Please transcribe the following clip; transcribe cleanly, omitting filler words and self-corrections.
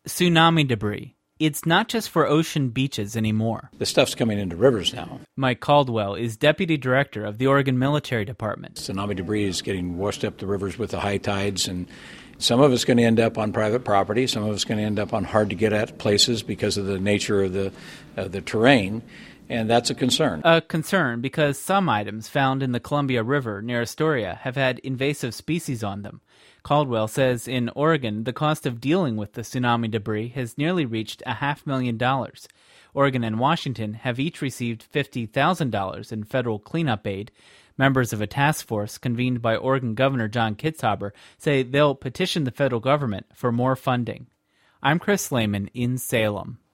Tsunami debris. It's not just for ocean beaches anymore. The stuff's coming into rivers now. Mike Caldwell is deputy director of the Oregon Military Department. Tsunami debris is getting washed up the rivers with the high tides, and some of it's going to end up on private property. Some of it's going to end up on hard-to-get-at places because of the nature of the terrain, and that's a concern. A concern because some items found in the Columbia River near Astoria have had invasive species on them. Caldwell says in Oregon, the cost of dealing with the tsunami debris has nearly reached $500,000. Oregon and Washington have each received $50,000 in federal cleanup aid. Members of a task force convened by Oregon Governor John Kitzhaber say they'll petition the federal government for more funding. I'm Chris Lehman in Salem.